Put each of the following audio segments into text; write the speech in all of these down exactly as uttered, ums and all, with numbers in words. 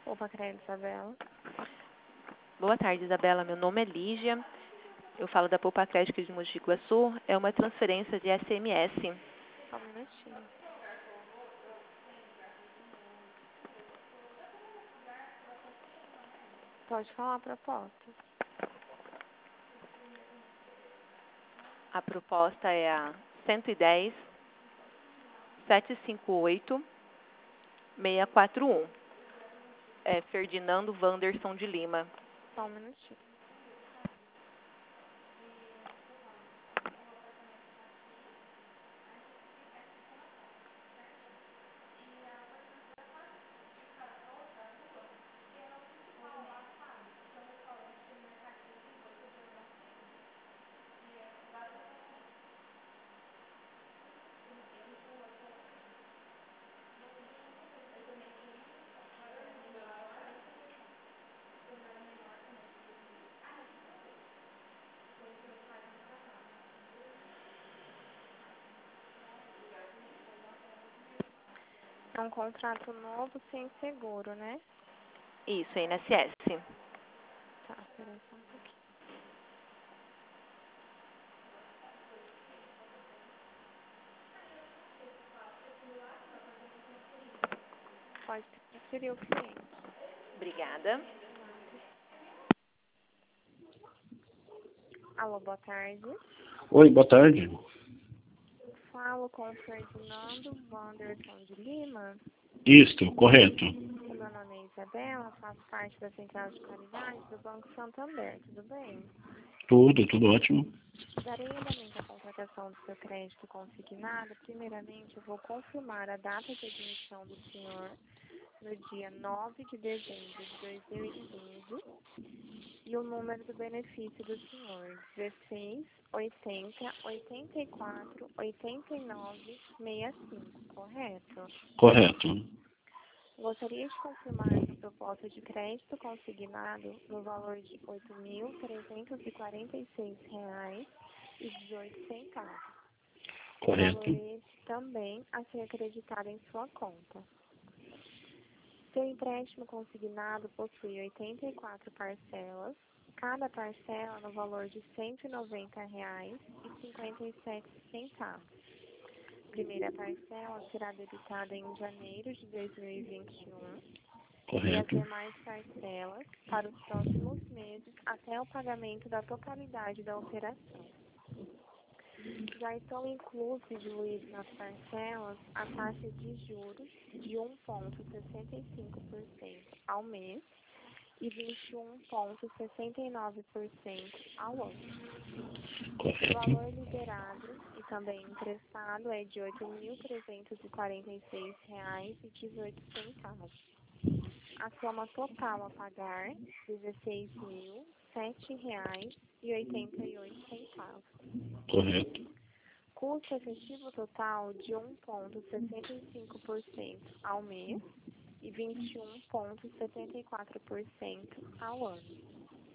Opa, crédito, Isabela. Boa tarde, Isabela. Meu nome é Lígia. Eu falo da Poupa Crédito de Mogi Guaçu. É uma transferência de S M S. Só um minutinho. Pode falar a proposta. A proposta é a cento e dez, setecentos e cinquenta e oito, seiscentos e quarenta e um. É Ferdinando Wanderson de Lima. Só um minutinho. É um contrato novo sem seguro, né? Isso, é I N S S. Tá, peraí só um pouquinho. Pode transferir o cliente. Obrigada. De nada. Alô, boa tarde. Oi, boa tarde. Falo com o Ferdinando Wanderson de Lima. Isto, correto. O meu nome é Isabela, faço parte da Central de Qualidade do Banco Santander, tudo bem? Tudo, tudo ótimo. Darei andamento à contratação do seu crédito consignado. Primeiramente, eu vou confirmar a data de admissão do senhor no dia nove de dezembro de dois mil e quinze e o número do benefício do senhor, dezesseis, oitenta, oitenta e quatro, oitenta e nove, sessenta e cinco, correto? Correto. Gostaria de confirmar essa proposta de crédito consignado no valor de oito mil trezentos e quarenta e seis reais e dezoito centavos. Correto. Valor esse também a ser acreditado em sua conta. Seu empréstimo consignado possui oitenta e quatro parcelas, cada parcela no valor de cento e noventa reais e cinquenta e sete centavos. Primeira parcela será debitada em janeiro de dois mil e vinte e um e as Correto. demais parcelas para os próximos meses até o pagamento da totalidade da operação. Já estão inclusos e diluídos nas parcelas a taxa de juros de um vírgula sessenta e cinco por cento ao mês e vinte e um vírgula sessenta e nove por cento ao ano. O Correto. valor liberado e também emprestado é de oito mil trezentos e quarenta e seis reais e dezoito centavos. A soma total a pagar, dezesseis mil sete reais e oitenta e oito centavos. Correto. Custo efetivo total de um vírgula sessenta e cinco por cento ao mês e vinte e um vírgula setenta e quatro por cento ao ano.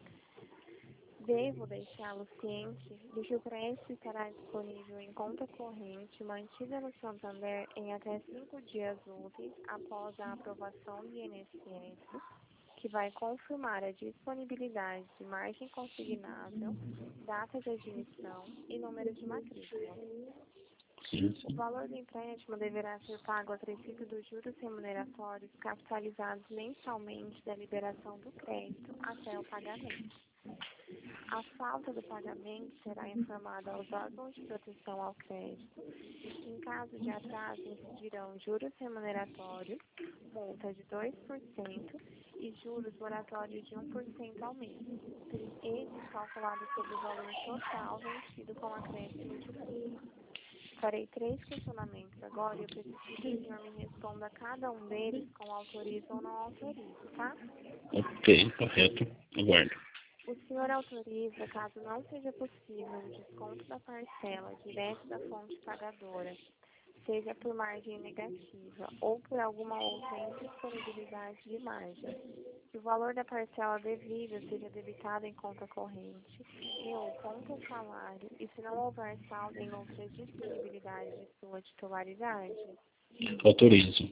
Devo deixá-lo ciente de que o crédito estará disponível em conta corrente mantida no Santander em até cinco dias úteis após a aprovação do I N S S, que vai confirmar a disponibilidade de margem consignável, data de admissão e número de matrícula. Sim, O sim. valor do empréstimo deverá ser pago acrescido dos juros remuneratórios capitalizados mensalmente da liberação do crédito até o pagamento. A falta do pagamento será informada aos órgãos de proteção ao crédito e, em caso de atraso, incidirão juros remuneratórios, multa de dois por cento e juros moratórios de um por cento ao mês. Esses calculados sobre o valor total vencido com acréscimo de multa. Farei três questionamentos agora e eu preciso que o senhor me responda a cada um deles com autoriza ou não autoriza, tá? Ok, correto. Aguardo. O senhor autoriza, caso não seja possível, o desconto da parcela direto da fonte pagadora, seja por margem negativa ou por alguma outra indisponibilidade de margem, que o valor da parcela devida seja debitado em conta corrente e ou conta salário e se não houver saldo em outra disponibilidade de sua titularidade? Autorizo.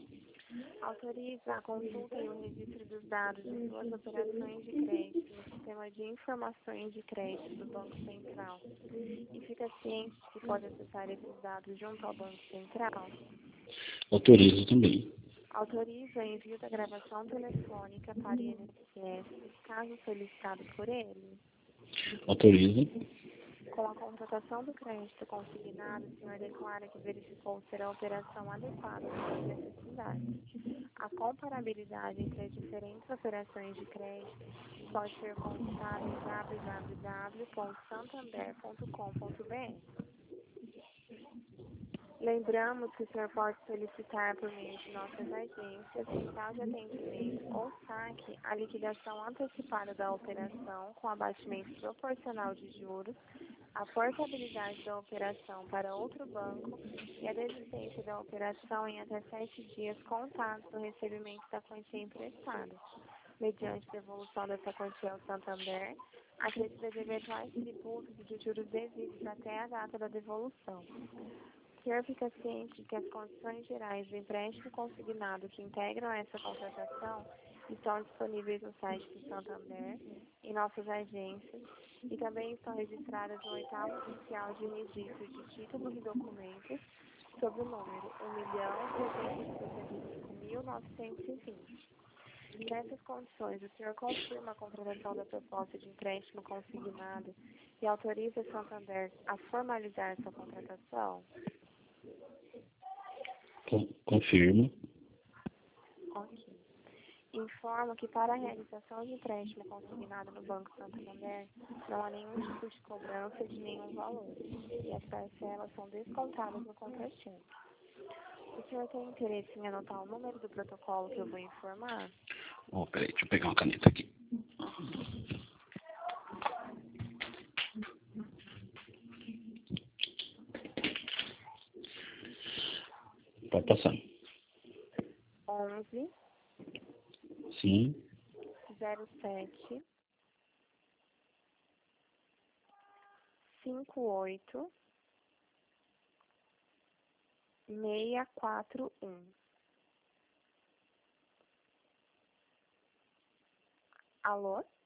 Autoriza a consulta e o registro dos dados de suas operações de crédito no sistema de informações de crédito do Banco Central e fica ciente que pode acessar esses dados junto ao Banco Central. Autorizo também. Autoriza o envio da gravação telefônica para o I N S S, caso solicitado por ele. Autorizo. Com a contratação do crédito consignado, o senhor declara que verificou ser a operação adequada às suas necessidades. A comparabilidade entre as diferentes operações de crédito pode ser consultada em w w w ponto santander ponto com ponto b r. Lembramos que o senhor pode solicitar por meio de nossas agências, em caso de atendimento ou saque, a liquidação antecipada da operação com abatimento proporcional de juros, a portabilidade da operação para outro banco e a desistência da operação em até sete dias contados do recebimento da quantia emprestada. Mediante devolução dessa quantia ao Santander, acrescida de eventuais tributos e de juros devidos até a data da devolução. O senhor fica ciente de que as condições gerais do empréstimo consignado que integram essa contratação estão disponíveis no site do Santander, em nossas agências, e também estão registradas no oitavo oficial de registro de títulos e documentos, sob o número um milhão trezentos e sessenta e cinco mil novecentos e vinte. Nessas condições, o senhor confirma a contratação da proposta de empréstimo consignado e autoriza o Santander a formalizar essa contratação? Confirmo. Ok. Informo que para a realização de empréstimo consignado no Banco Santander não há nenhum tipo de cobrança de nenhum valor e as parcelas são descontadas no contracheque. O senhor tem interesse em anotar o número do protocolo que eu vou informar? Oh, peraí, deixa eu pegar uma caneta aqui. Pode passar. onze, Sim, zero sete, cinco oito, seis quatro um. Alô?